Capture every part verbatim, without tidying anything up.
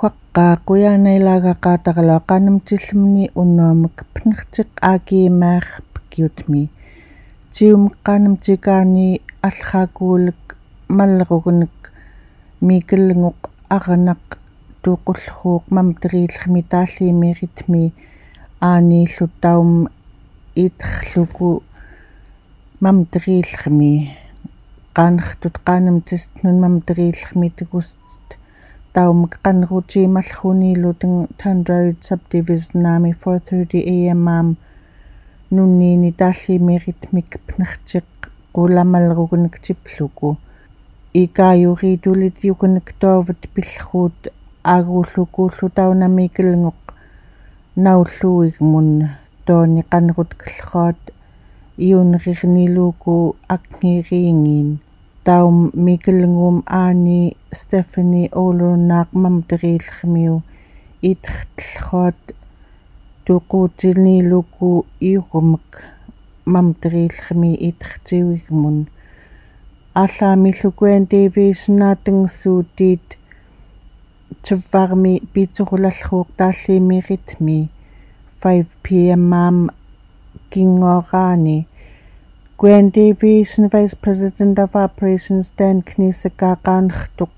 Huaqqa quyaanailaagaqaataqaluaqaanamtillumni unnuamak pnertiq aakiimaaerpkiutmi tiumeqqaanamtikaani allraakuuluk mallerugunak miikellungoq aranaq tuuqullruuq mamteriillermi taalliimiiritmi aaniillu taum iiterluku mamteriillermi qaanertut qaanamtistnun mamteriillermi tukustit taumak qanruutiimalluuniiluteng Tundra Ridge subdivisionnaami four thirty a m aam nunniini taalliimiiritmik pnertiq qulamallerugunak tipluku ikaayuriitulit yukunak toovat pillruut aaguullukuullu taunamiikellungoq naulluigmun tooni qanrutkellruat iunerirniluku akngiiriingiin taum miikellungum aani Stephanie Olunaaq mamteriillermiu itertellruat tuquutilniluku iurumak mamteriillermi itertiuigmun ааллаамиллукуян тивиснаатангсуутиит тувварми питсурулаллрууq тааллиимииритми five p m аам кингоораани Grand Division Vice President of Operations Dan Knisakaaqaanertuq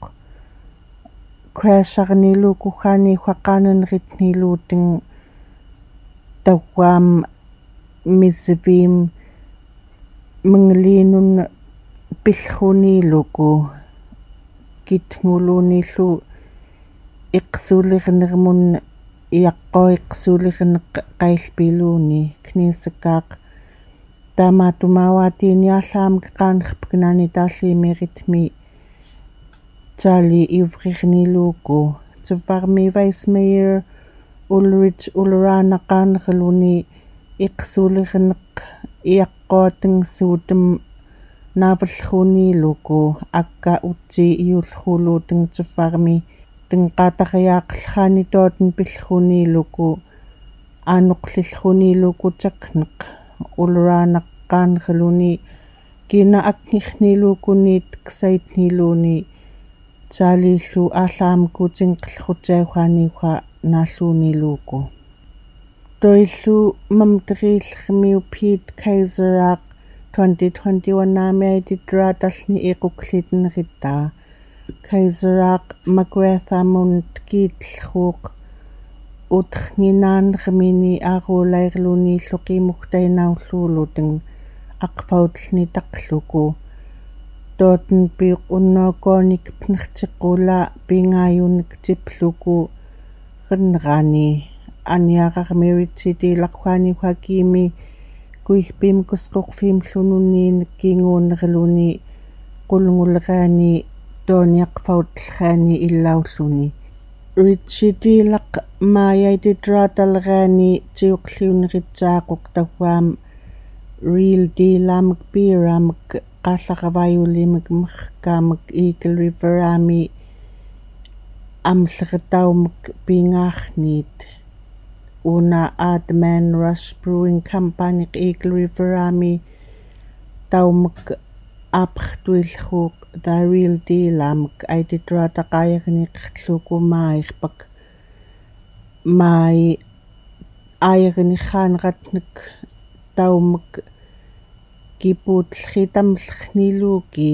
crasharnilukuhaani huaqaananritniluuteng tawwaam misviim mengliinun pillruuniluku kitnguluunillu iqsuulirnermun iaqquiqsuulirneq qaillpiluuni Knisakaaq таамаатумааваатииниарлааmak qaanerpknaani taalliimiiritmi taali iuvrirniluuku tuvvarmi Vice Mayor Ulrich Uleraanaqaanerluni iqsuulirneq iaqquatangsuutem naavallruuniluku akka utsi iullruuluuteng tuvvarmi tenqaatariaaqerlaani tooten pillruuniluku aanuqlillruuniluku takneq Uleraanaqaanerluni kina akngirniluukuniit ksaitniluuni taaliillu ааллаамакуутингqellrutiaguaaniuqa naalluuniluuku toillu mamteriillermiu Pete Kaiseraaq twenty twenty-one naami aitittuaatallni iquklitnerittaa Kaiseraaq Maguathamunut kiitellruuq uternginaannermini aaruulairluuniillu qiimugtainaulluuluteng aqfautlni taqluku tooten piuq unnuakuanik pnertiqquula pingaayunik tipluku qenneraani aniaqarmi Richitiilaqhuaaniuhakiimi kuigpiimkusqorfiimllununniinik kiinguunerluni qulnguleraani tooniaqfautleraani illaulluni Richitiilaq maayaitittuaatalleraani tiuqliuneritsaaqoq tawwaam Real Deal-aamak beer-aamak qaallaravaayuuliimak merkaamak Eagle River aami amlleritaumak piingaarniit una Ardman Rush Brewing Company Eagle River aami taumak aapertuillruuq The Real Deal-aamak aitittuataqaayerniqerluku maairpak maai aayerinirraaneratnek taumak kipuutellritamlerniluuki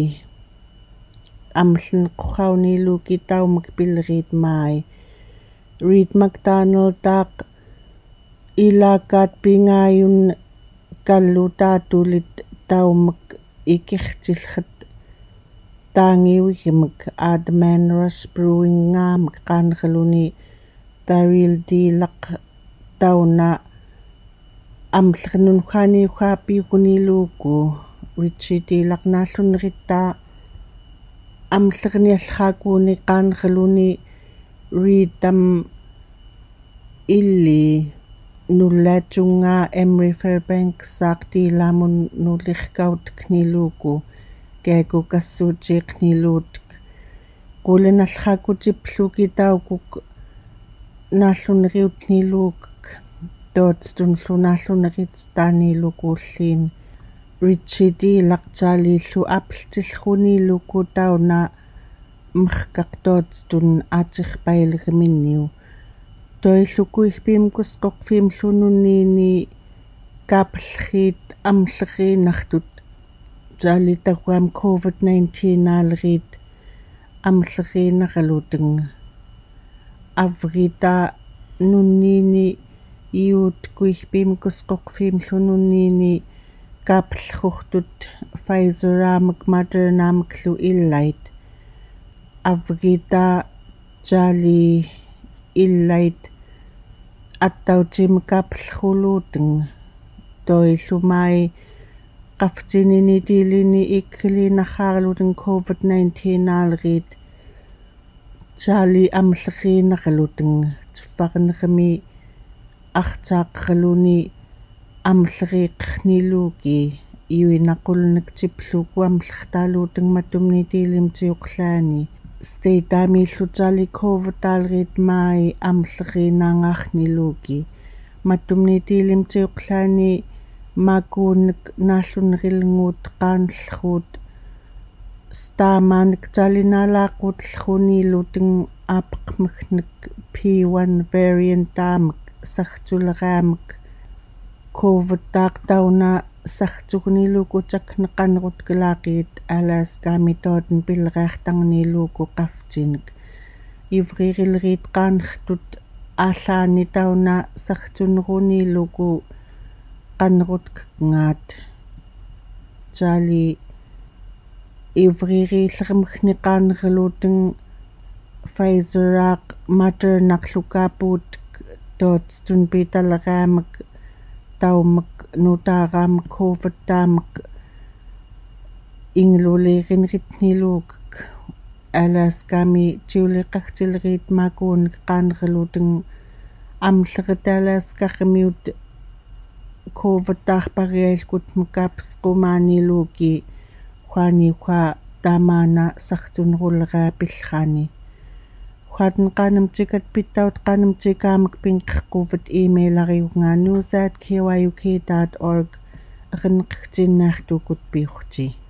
амллинеққурраунилууки таумак пиллерит маи Reed McDonald таақ илаакаат пингааюн каллутаатулит таумак икертиллерат таангиуигимак Ardman Rush Brewing ngaamак qaanerluni The Real Deal-ақ тауна амллернунхааниухаапиукунилууку Richitiilaq naallunnerittaa амллерниаллраакууни qaanerluni Reed tam illi nullaatsungaa Emery Fairbanks saaqtiilaamun nulirkautkniluuku kaaku kassuutiiqniluut qulinallraakutipluki taukuk naalluneriutniluuk tootstунлунааллунерит таанилукууллиин Richitiilaq taaliillu appeltillruniilluku tauna mkhkaqtootstun aatirpaileriminiu toillukuihpiimkus qoqfiimllununniini kaapallriit amlleriinartut jaalitagwaam covid nineteen aaleriit amlleriinaralutanga avgita nunniini iut kuihpiimkus qoqfiimllununniini kaapallrurtut Pfizer-aamak Moderna-aamaklu illait avgita jali illait attautim kaapallruluutanga toillumai qaftinini tiilini ikkiliinarraarlutang covid nineteen aaleriit jali amlleriinaralutanga tiffarnermi artaaqraluni амлериққнилууки иуинақулнак типлукуамлертаалуутангматтумни тиилимтиоқлаани стейтаамииллутаали ковтаалрит маи амлеринаагаарнилууки маттумни тиилимтиоқлаани макууннак нааллунерилнгуут қаанллруут стаамаанак таалинаалааққутллрунилутин аапеқмагнак пи one variant таамак сартулераамак ковтаартауна сартугнилууку такнеқанерут калаақиит алааскаамитоотен пиллериартарнилууку қафтинак ивририлерит қаанертут ааллаани тауна сартунерунилууку қанерут кngaat таали ивририллеримгни қаанерилуутин Pfizer-аақ Moderna-арлукаапуут тоотстун питалераамак таумак нутаараамак ковтаамак инглулееринритнилуукак алааскаами тиулеқартилерит маакуунник қаанерилуутин амлеритаалааскармиут ковтаарпариалкут макаапсқумаанилууки хуаниуха таамаана сартунерулераа пиллраани хуатн qanamtikat pittaut qanamtikaamak pinqerquvut emailariungaa news at k y u k dot org erneqtinnaartukut piurti